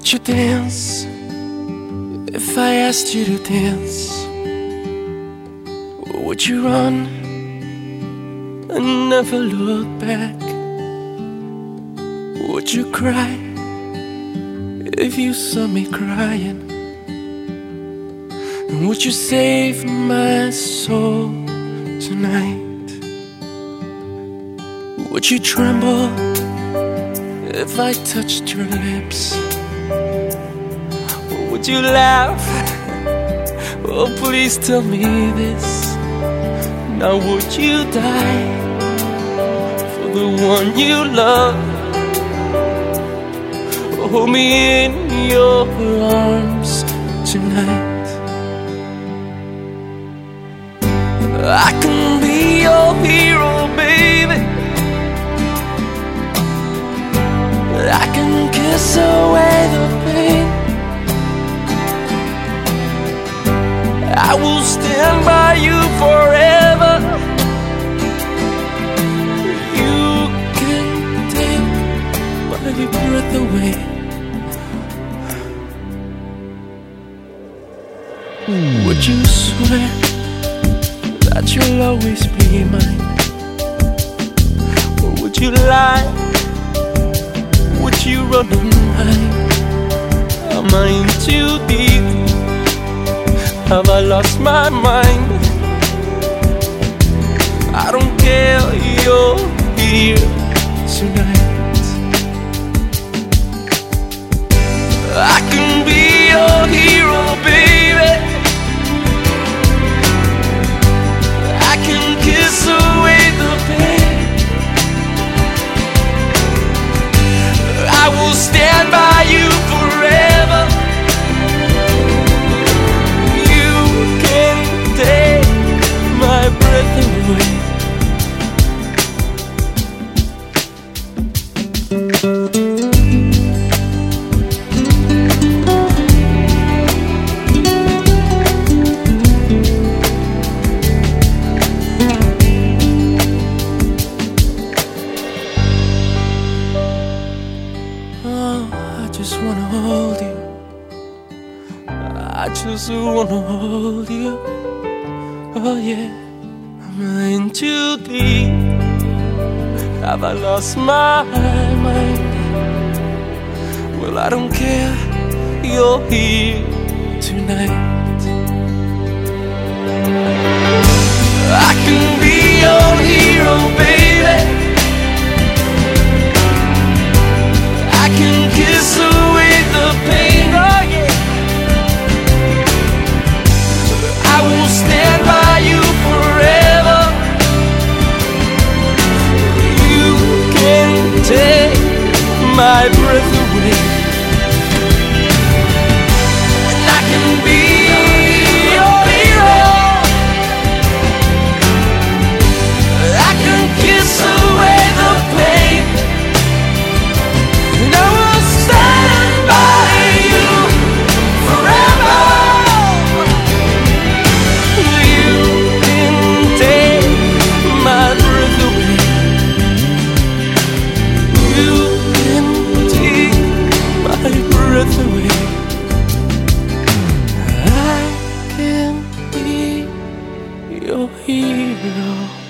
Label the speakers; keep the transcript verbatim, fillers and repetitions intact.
Speaker 1: Would you dance if I asked you to dance? Or would you run and never look back? Would you cry if you saw me crying? And would you save my soul tonight? Would you tremble if I touched your lips? Or would you laugh? Oh, please tell me this. Now would you die for the one you love? Hold me in your arms tonight. I can be your hero, baby. I can kiss away the pain. I will stand by you forever. You can take my breath away. Would you swear that you'll always be mine? Or would you lie? Would you run and hide? Am I in too deep? Have I lost my mind? I don't care, you're here tonight. I can be your hero, baby. I can kiss away the pain. I will stand by you forever. You can take my breath away. I just wanna hold you. I just wanna hold you. Oh yeah. Am I in too deep? Have I lost my mind? Well, I don't care. You're here tonight. I can be your hero, baby. I can kiss away the pain, oh yeah. I will stand by you forever. You can take my breath away. And I can be your hero. I can kiss away the pain. And I will stand by you forever. You can take my breath away. You can take my breath away. I can be your hero.